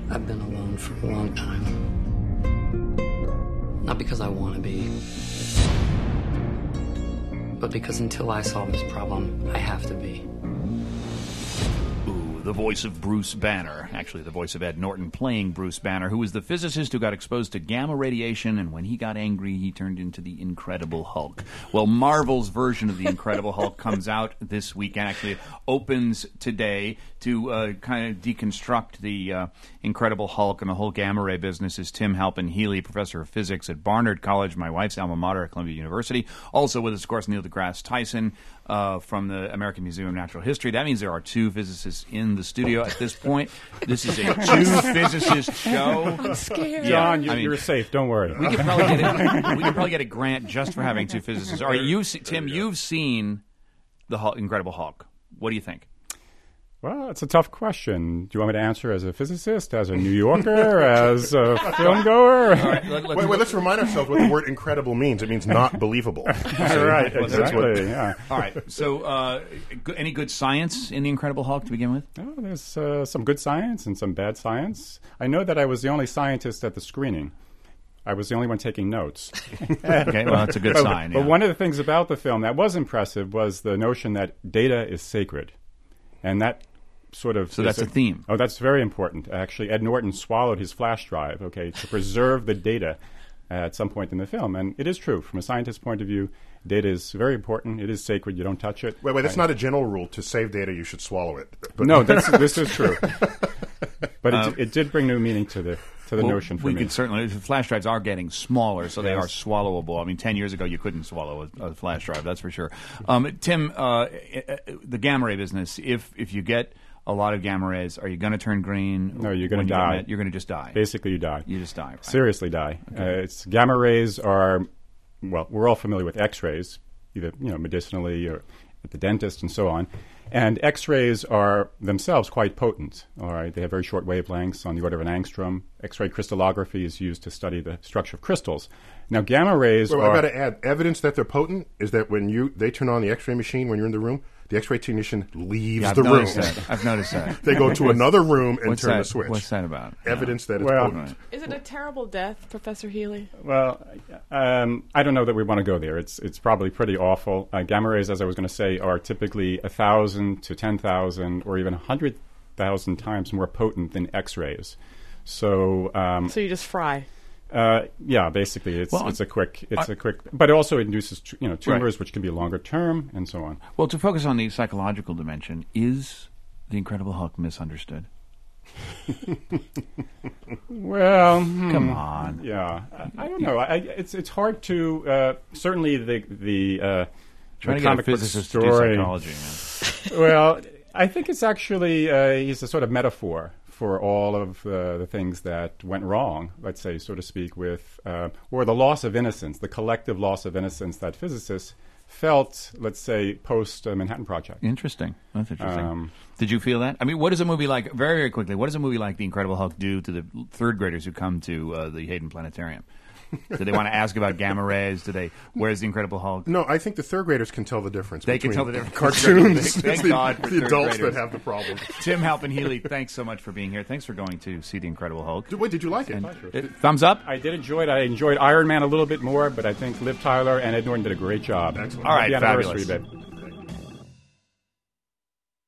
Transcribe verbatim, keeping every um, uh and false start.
I've been alone for a long time. Not because I want to be, but because until I solve this problem, I have to be. The voice of Bruce Banner, actually the voice of Ed Norton playing Bruce Banner, who was the physicist who got exposed to gamma radiation, and when he got angry, he turned into the Incredible Hulk. Well, Marvel's version of the Incredible Hulk comes out this weekend. Actually, it opens today to uh, kind of deconstruct the uh, Incredible Hulk and the whole gamma ray business is Tim Halpin Healy, professor of physics at Barnard College, my wife's alma mater at Columbia University. Also with us, of course, Neil deGrasse Tyson uh, from the American Museum of Natural History. That means there are two physicists in the studio at this point. This is a two-physicist show. I'm scared. Yeah, John, you, I mean, you're safe. Don't worry. we could probably get a, we could probably get a grant just for having two physicists. All right, you, Tim, you've seen the Hulk, Incredible Hulk. What do you think? Well, it's a tough question. Do you want me to answer as a physicist, as a New Yorker, as a filmgoer? All right, let, Wait, wait, let's remind ourselves what the word incredible means. It means not believable. Right, exactly. Yeah. All right. So, uh, g- any good science in the Incredible Hulk to begin with? Oh, there's uh, some good science and some bad science. I know that I was the only scientist at the screening. I was the only one taking notes. Okay, well, that's a good but, sign. But yeah. one of the things about the film that was impressive was the notion that data is sacred. And that sort of... So that's a theme. Oh, that's very important. Actually, Ed Norton swallowed his flash drive, okay, to preserve the data at some point in the film. And it is true. From a scientist's point of view, data is very important. It is sacred. You don't touch it. Wait, wait, that's right? not a general rule. To save data, you should swallow it. But No, that's, this is true. But Uh, it, it did bring new meaning to the to the Well, notion for we me. could certainly. The flash drives are getting smaller, so they Yes. are swallowable. I mean, ten years ago you couldn't swallow a, a flash drive. That's for sure. Um, Tim, uh, the gamma ray business. If if you get a lot of gamma rays, are you going to turn green? No, you're gonna when you die. get it? You're going to just die. Basically, you die. You just die. Right? Seriously die. Uh, it's gamma rays are, well, we're all familiar with X-rays, either you know medicinally or at the dentist and so on. And X-rays are themselves quite potent. All right, they have very short wavelengths on the order of an angstrom. X-ray crystallography is used to study the structure of crystals. Now, gamma rays Well, are. I've got to add, evidence that they're potent is that when you they turn on the X-ray machine when you're in the room, the X-ray technician leaves Yeah, I've the room. noticed that. I've noticed that. They go to another room and What's turn that? the switch. What's that about? Evidence that it's Well- potent. Is it a terrible death, Professor Healy? Well, um, I don't know that we want to go there. It's it's probably pretty awful. Uh, gamma rays, as I was going to say, are typically a thousand to ten thousand, or even a hundred thousand times more potent than X-rays. So, um, So you just fry. uh, yeah, basically, it's Well, it's a quick it's I- a quick, but it also induces tu- you know tumors, Right. which can be longer term, and so on. Well, to focus on the psychological dimension, is the Incredible Hulk misunderstood? Well, hmm, Come on. yeah, I, I don't know. I, it's it's hard to uh, certainly the the. Uh, Trying the to get a comic book physicist to do story. psychology, man. Well, I think it's actually uh, he's a sort of metaphor for all of uh, the things that went wrong, let's say, so to speak, with uh, or the loss of innocence, the collective loss of innocence that physicists felt, let's say, post uh, Manhattan Project. Interesting. That's interesting. Um, Did you feel that? I mean, what does a movie like, very, very quickly, what does a movie like The Incredible Hulk do to the third graders who come to uh, the Hayden Planetarium? Do they want to ask about gamma rays? Do they? Where's the Incredible Hulk? No, I think the third graders can tell the difference. They can between tell the difference. Cartoons. Thank it's the, God for the third adults graders. that have the problem. Tim Halpin Healy, thanks so much for being here. Thanks for going to see The Incredible Hulk. Wait, did you like it? And it- thumbs up. I did enjoy it. I enjoyed Iron Man a little bit more, but I think Liv Tyler and Ed Norton did a great job. Excellent. All right, Happy anniversary, fabulous. babe.